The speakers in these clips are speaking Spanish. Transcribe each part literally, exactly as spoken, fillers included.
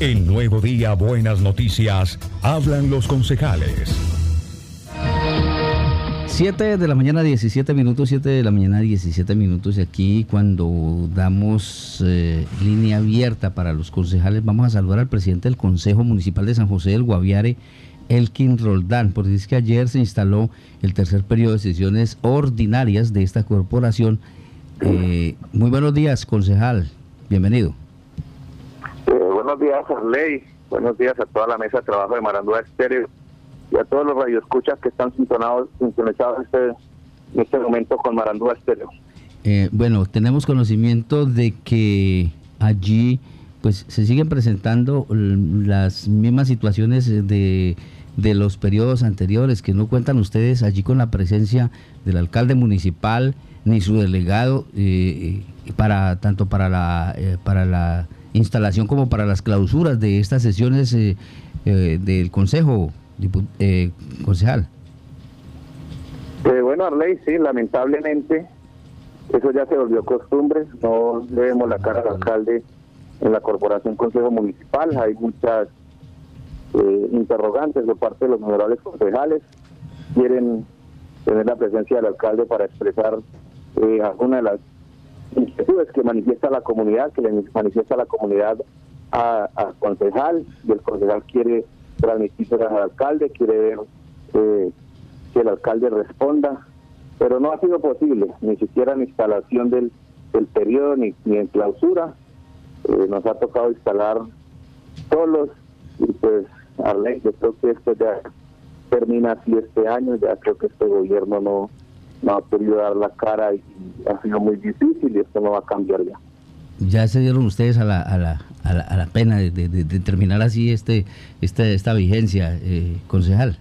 En Nuevo Día, buenas noticias, hablan los concejales. siete de la mañana, diecisiete minutos, siete de la mañana, diecisiete minutos. Y aquí, cuando damos eh, línea abierta para los concejales, vamos a saludar al presidente del Consejo Municipal de San José del Guaviare, Elkin Roldán, porque es que ayer se instaló el tercer periodo de sesiones ordinarias de esta corporación. Eh, muy buenos días, concejal, bienvenido. Eh, buenos días, Arley, buenos días a toda la mesa de trabajo de Marandúa Estéreo y a todos los radioescuchas que están sintonizados, sintonizados en, este, en este momento con Marandúa Estéreo. Eh, bueno, tenemos conocimiento de que allí pues se siguen presentando las mismas situaciones de, de los periodos anteriores, que no cuentan ustedes allí con la presencia del alcalde municipal ni su delegado, eh, para tanto para la eh, para la instalación como para las clausuras de estas sesiones eh, eh, del Consejo, eh, concejal. Eh, bueno, Arley, sí, lamentablemente eso ya se volvió costumbre, no le vemos la cara al alcalde en la Corporación Consejo Municipal. Hay muchas eh, interrogantes de parte de los honorables concejales, quieren tener la presencia del alcalde para expresar eh, alguna de las inquietudes que manifiesta la comunidad, que le manifiesta la comunidad al concejal, y el concejal quiere transmitirse al alcalde, quiere ver eh, que el alcalde responda, pero no ha sido posible, ni siquiera en instalación del, del periodo, ni, ni en clausura. Eh, nos ha tocado instalar solos, y pues, Arley, yo creo que esto ya termina así este año, ya creo que este gobierno no, no ha querido dar la cara y ha sido muy difícil y esto no va a cambiar ya. Ya se dieron ustedes a la a la, a la, a la pena de, de, de terminar así este, este esta vigencia, eh, concejal.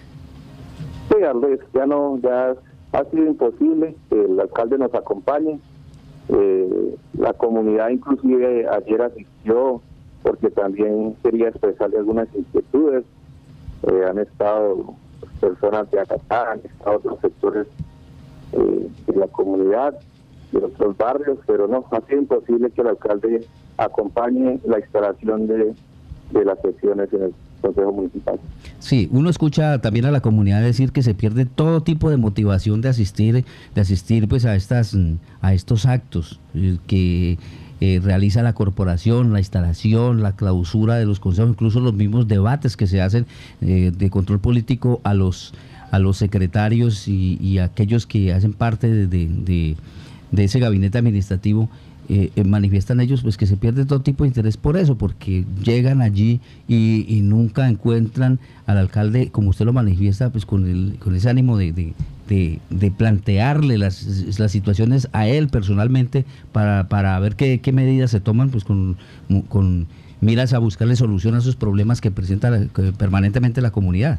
Sí, Arley, ya no, ya ha sido imposible que el alcalde nos acompañe. Eh, la comunidad inclusive ayer asistió porque también quería expresarle algunas inquietudes. Eh, han estado personas de Acatá, han estado otros sectores eh, de la comunidad, de otros barrios, pero no, ha sido imposible que el alcalde acompañe la instalación de, de las sesiones en el Consejo Municipal. Sí, uno escucha también a la comunidad decir que se pierde todo tipo de motivación de asistir, de asistir pues a estas, a estos actos eh, que eh, realiza la corporación, la instalación, la clausura de los consejos, incluso los mismos debates que se hacen eh, de control político a los a los secretarios y, y a aquellos que hacen parte de, de, de, de ese gabinete administrativo. Eh, eh, manifiestan ellos pues que se pierde todo tipo de interés por eso, porque llegan allí y, y nunca encuentran al alcalde, como usted lo manifiesta, pues con el con ese ánimo de, de, de, de plantearle las, las situaciones a él personalmente para, para ver qué, qué medidas se toman, pues con, con miras a buscarle solución a esos problemas que presenta la, que permanentemente la comunidad.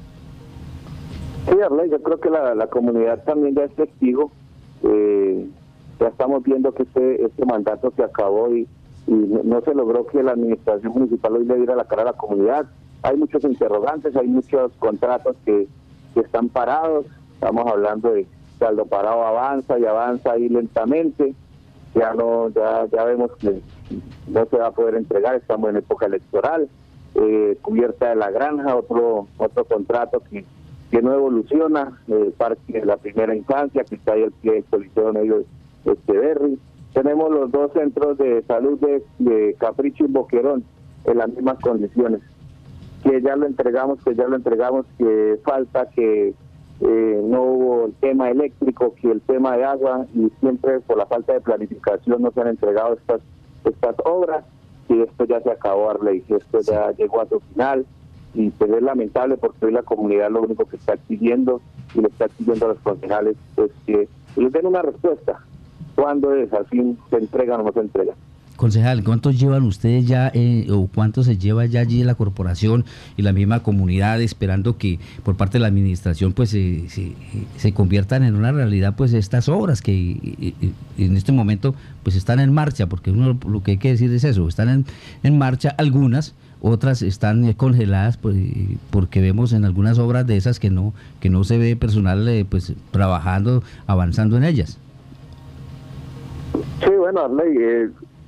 Sí, Arley, yo creo que la, la comunidad también ya es testigo. eh, Ya estamos viendo que este este mandato se acabó y, y no se logró que la administración municipal hoy le diera la cara a la comunidad. Hay muchos interrogantes, hay muchos contratos que, que están parados. Estamos hablando de saldo parado avanza y avanza ahí lentamente. Ya no ya ya vemos que no se va a poder entregar, estamos en época electoral. Eh, cubierta de la granja, otro otro contrato que, que no evoluciona. El parque de la primera infancia, que está ahí el pie del Coliseo Negro Echeverry. Tenemos los dos centros de salud de, de Capricho y Boquerón en las mismas condiciones, que ya lo entregamos, que ya lo entregamos, que falta que eh, no hubo el tema eléctrico, que el tema de agua, y siempre por la falta de planificación no se han entregado estas estas obras, y esto ya se acabó, Arley, esto ya llegó a su final, y pues es lamentable porque hoy la comunidad lo único que está exigiendo, y le está exigiendo a los concejales, pues que les den una respuesta. ¿Cuándo es? ¿Al fin se entregan o no se entregan? Concejal, ¿cuántos llevan ustedes ya eh, o cuánto se lleva ya allí la corporación y la misma comunidad esperando que por parte de la administración pues se, se, se conviertan en una realidad pues estas obras que eh, en este momento pues están en marcha? Porque uno lo que hay que decir es eso, están en, en marcha algunas, otras están congeladas pues, porque vemos en algunas obras de esas que no que no se ve personal eh, pues trabajando, avanzando en ellas. Sí, bueno, Arley, eh,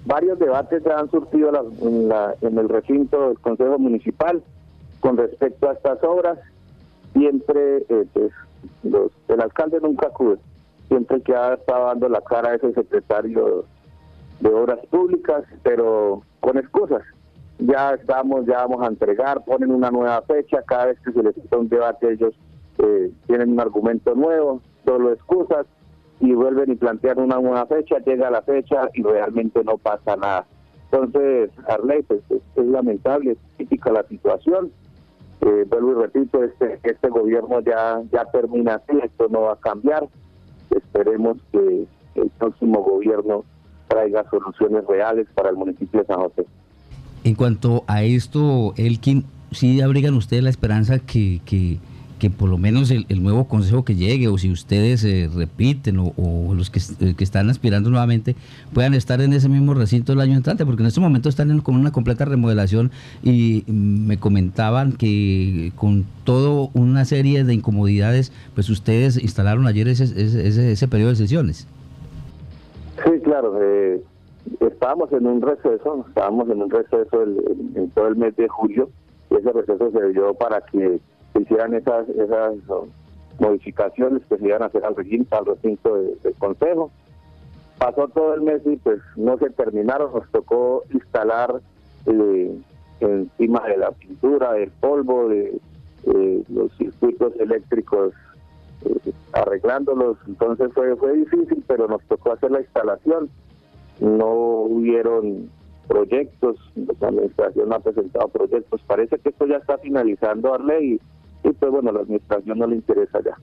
varios debates se han surtido la, en, la, en el recinto del Consejo Municipal con respecto a estas obras. Siempre, eh, pues, los, el alcalde nunca acude, siempre que ha estado dando la cara a ese secretario de Obras Públicas, pero con excusas. Ya estamos, ya vamos a entregar, ponen una nueva fecha, cada vez que se les cita un debate ellos eh, tienen un argumento nuevo, solo excusas, y vuelven y plantean una nueva fecha, llega la fecha y realmente no pasa nada. Entonces, Arley, pues, es, es lamentable, es crítica la situación. Eh, vuelvo y repito, este este gobierno ya ya termina así, esto no va a cambiar. Esperemos que el próximo gobierno traiga soluciones reales para el municipio de San José. En cuanto a esto, Elkin, ¿sí abrigan ustedes la esperanza que, que, que por lo menos el, el nuevo consejo que llegue, o si ustedes eh, repiten, o, o los que, eh, que están aspirando nuevamente, puedan estar en ese mismo recinto el año entrante? Porque en este momento están en, con una completa remodelación, y me comentaban que con todo una serie de incomodidades, pues ustedes instalaron ayer ese, ese, ese, ese periodo de sesiones. Sí, claro, eh, estábamos en un receso, estábamos en un receso el, en, en todo el mes de julio, y ese receso se dio para que se hicieran esas esas no, modificaciones que se iban a hacer al recinto, al recinto de, del consejo. Pasó todo el mes y pues no se terminaron, nos tocó instalar eh, encima de la pintura, del polvo, de eh, los circuitos eléctricos, eh, arreglándolos. Entonces fue fue difícil, pero nos tocó hacer la instalación. No hubieron proyectos, la administración no ha presentado proyectos. Parece que esto ya está finalizando, Arley, y, y pues bueno, a la administración no le interesa ya.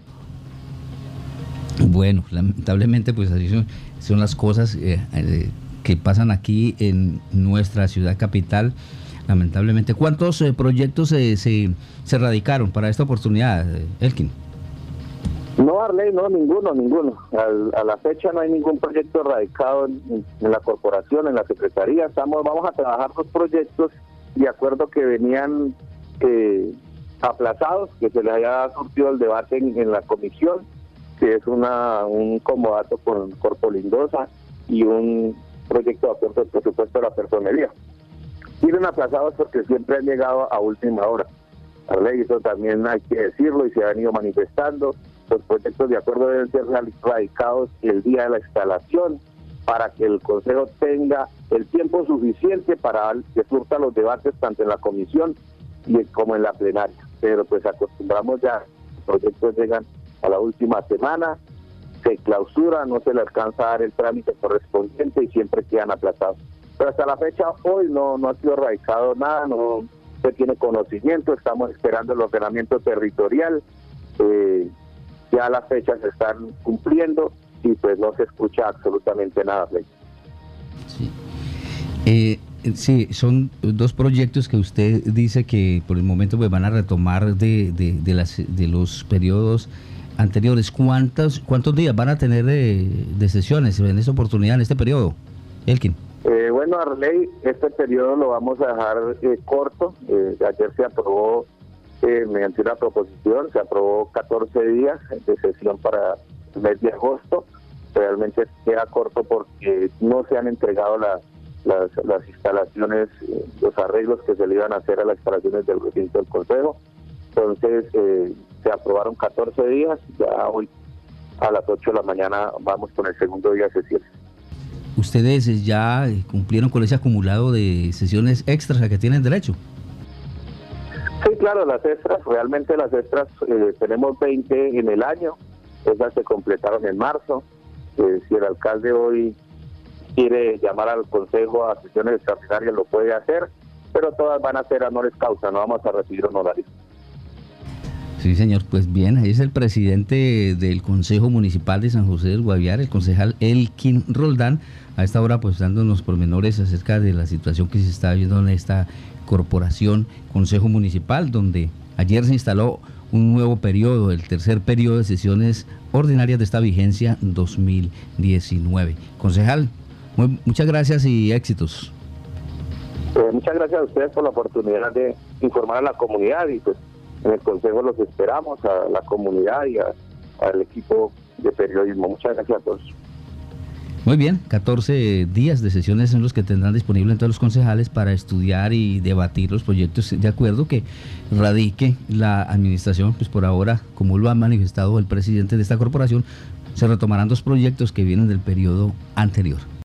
Bueno, lamentablemente pues así son, son las cosas eh, eh, que pasan aquí en nuestra ciudad capital. Lamentablemente, ¿cuántos eh, proyectos eh, se, se radicaron para esta oportunidad, eh, Elkin? No, Arley, no, ninguno, ninguno. Al, a la fecha no hay ningún proyecto radicado en, en la corporación, en la secretaría. Estamos, vamos a trabajar los proyectos de acuerdo que venían eh, aplazados, que se les haya surtido el debate en, en la comisión, que es una un comodato con Corpo Lindosa y un proyecto de acuerdo al presupuesto de la personería. Vienen aplazados porque siempre han llegado a última hora. Arley, eso también hay que decirlo, y se han ido manifestando. Los proyectos de acuerdo deben ser radicados el día de la instalación, para que el Consejo tenga el tiempo suficiente para que surta los debates tanto en la comisión y como en la plenaria. Pero pues acostumbramos ya, los proyectos llegan a la última semana, se clausura, no se le alcanza a dar el trámite correspondiente y siempre quedan aplazados. Pero hasta la fecha, hoy no, no ha sido radicado nada, no se tiene conocimiento, estamos esperando el ordenamiento territorial, eh, ya las fechas se están cumpliendo y pues no se escucha absolutamente nada. Sí. Eh, sí, son dos proyectos que usted dice que por el momento pues van a retomar de, de, de, las, de los periodos anteriores. ¿Cuántos, cuántos días van a tener de, de sesiones en esta oportunidad, en este periodo, Elkin? Eh, bueno, Arley, este periodo lo vamos a dejar eh, corto. Eh, ayer se aprobó eh, mediante una proposición, se aprobó catorce días de sesión para el mes de agosto. Realmente queda corto porque no se han entregado la, las, las instalaciones, eh, los arreglos que se le iban a hacer a las instalaciones del recinto del Consejo. Entonces eh, se aprobaron catorce días, ya hoy a las ocho de la mañana vamos con el segundo día de sesiones. ¿Ustedes ya cumplieron con ese acumulado de sesiones extras a que tienen derecho? Sí, claro, las extras, realmente las extras, eh, tenemos veinte en el año, esas se completaron en marzo. Eh, si el alcalde hoy quiere llamar al Consejo a sesiones extraordinarias, lo puede hacer, pero todas van a ser honores causa, no vamos a recibir honorarios. Sí, señor, pues bien, ahí es el presidente del Consejo Municipal de San José del Guaviare, el concejal Elkin Roldán, a esta hora pues dándonos pormenores acerca de la situación que se está viendo en esta corporación, Consejo Municipal, donde ayer se instaló un nuevo periodo, el tercer periodo de sesiones ordinarias de esta vigencia dos mil diecinueve. Concejal, muy, muchas gracias y éxitos. Eh, muchas gracias a ustedes por la oportunidad de informar a la comunidad, y pues en el Consejo los esperamos, a la comunidad y a, al equipo de periodismo. Muchas gracias a todos. Muy bien, catorce días de sesiones son los que tendrán disponibles todos los concejales para estudiar y debatir los proyectos de acuerdo que radique la administración. Pues por ahora, como lo ha manifestado el presidente de esta corporación, se retomarán dos proyectos que vienen del periodo anterior.